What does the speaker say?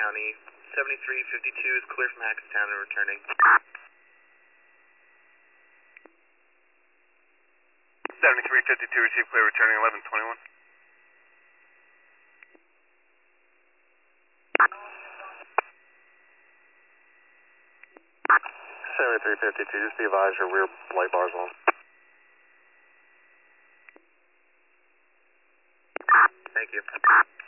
County. 7352 is clear from Hackettstown and returning. 7352, receive clear, returning 1121. 7352, just be advised your rear light bar's on. Thank you.